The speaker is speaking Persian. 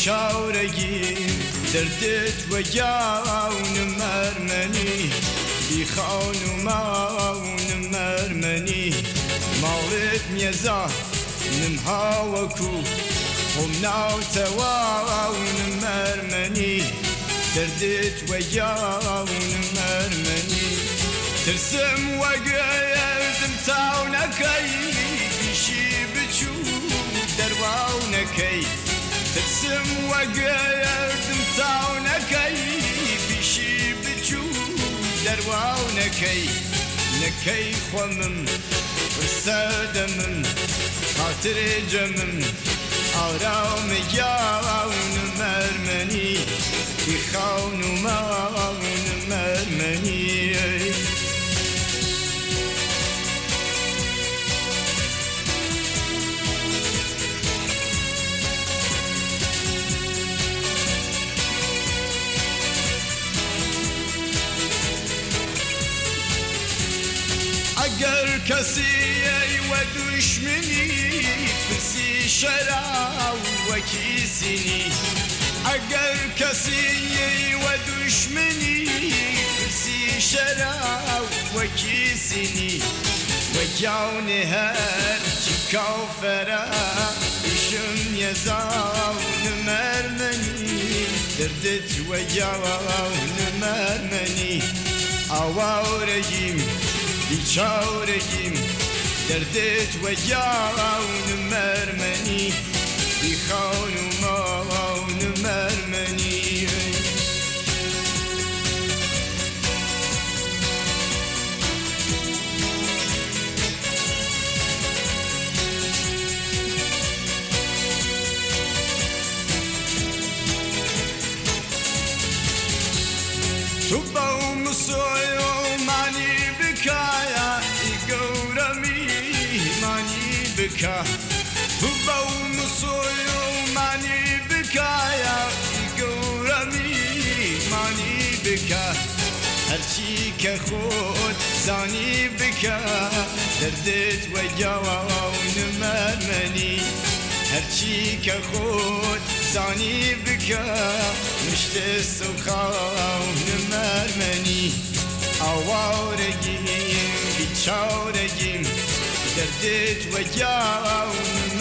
بیچارگیم دردت و جاون مرمنی بی خانومان مرمنی مالت میزا نمها وکو هم ناوتوان مرمنی دردت و جاون مرمنی ترسم و گردم تاونکی بیشی بچو درواونکی ترسم و گردم تاونکی بیشی بچو درواونکی نکی خوامم فرسادمم خاطر جمم آرام جاون مرمنی بی خانومان مرمنی اگر کسی و دشمنی پسی شرا و کیسینی اگر کسی و دشمنی پسی شرا و کیسینی و جان هر چی کافرا ایشم یزان مرمنی دردت و جان مرمنی آوارگیم بیچارگیم دردت و جان مرمنی بی خانومان مرمنی تو با مسلمانی بکایا گورمی مانی بکا تو با مسلمانی بکایا گورمی مانی بکا هرچی که خود زانی بکا دردت و جوان مرمنی هرچی که خود زانی بکا مشت سخان مرمنی آوارگیم بیچارگیم دردت و جان